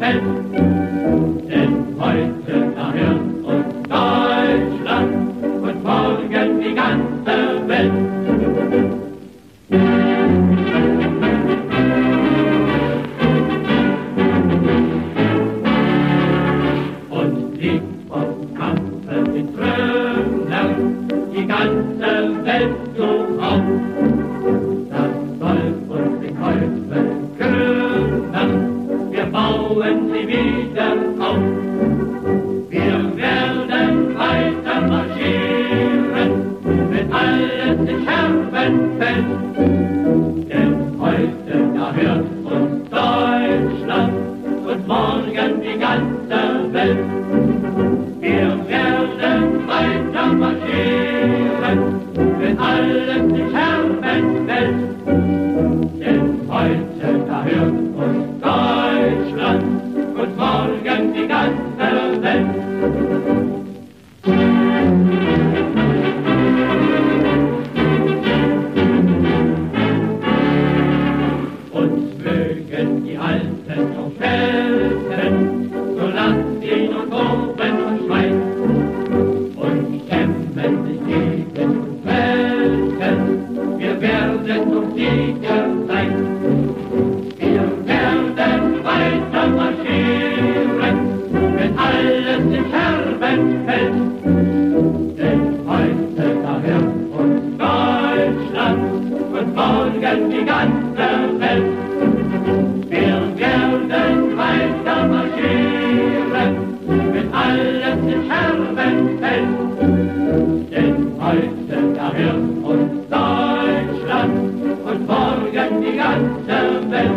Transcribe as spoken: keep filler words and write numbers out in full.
Welt. Denn heute da hört uns Deutschland und morgen die ganze Welt. Und liegt vom Kampfe in Trümmern die ganze Welt so auf. Das soll uns den Teufel kümmern, wir bauen sie wieder auf. Wir werden weiter marschieren, wenn alles in Scherben fällt. Denn heute, da hört uns Deutschland und morgen die ganze Welt. Wir werden weiter marschieren, wenn alles in Scherben fällt. Denn heute, da hört uns Deutschland und morgen die ganze Welt. Uns mögen die Alten noch schelten, so lasst sie nun toben und schreien und kämpfen sich gegen uns Welten. Wir werden zum Sieger sein. Wir werden weiter marschieren, wenn alles in Scherben fällt. Denn heute, da hört uns Deutschland und morgen die ganze Welt. Wir werden weiter marschieren, wenn alles in Scherben fällt. Denn heute, da hört uns Deutschland und morgen die ganze Welt.